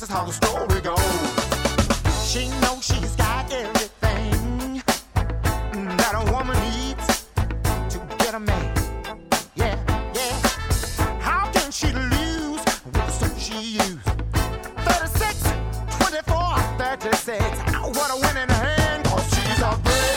is how the story goes. She knows she's got everything that a woman needs to get a man. Yeah, yeah. How can she lose with the suit she used? 36, 24, 36. What a winning hand, 'cause she's a brick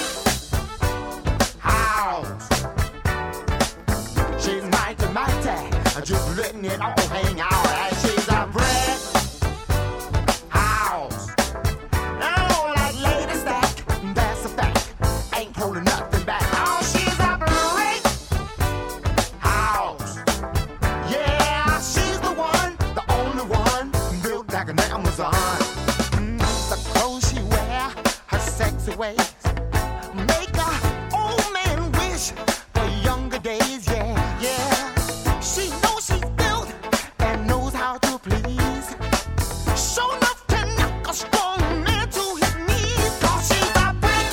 house. She's mighty, mighty, just letting it all hang out. And she's a brick house. Oh, like Lady Stack, that's a fact. Ain't holding nothing back. Oh, she's a brick house. Yeah, she's the one, the only one, built like an Amazon. The clothes she wear, her sexy ways, make a old man wish for younger days. Yeah, yeah. She knows she's built and knows how to please. Show enough to knock a strong man to his knees. 'Cause she's a brick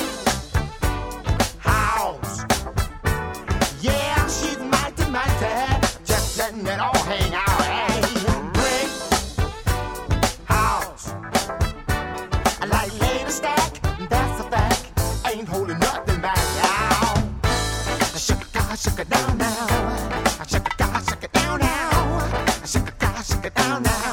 house. Yeah, she's mighty, mighty, just letting it all hang out. Hey, brick house. Like Lady Stack, that's a fact. Ain't holding nothing back now. Shake it down now. Shake it down now. Shake it down now.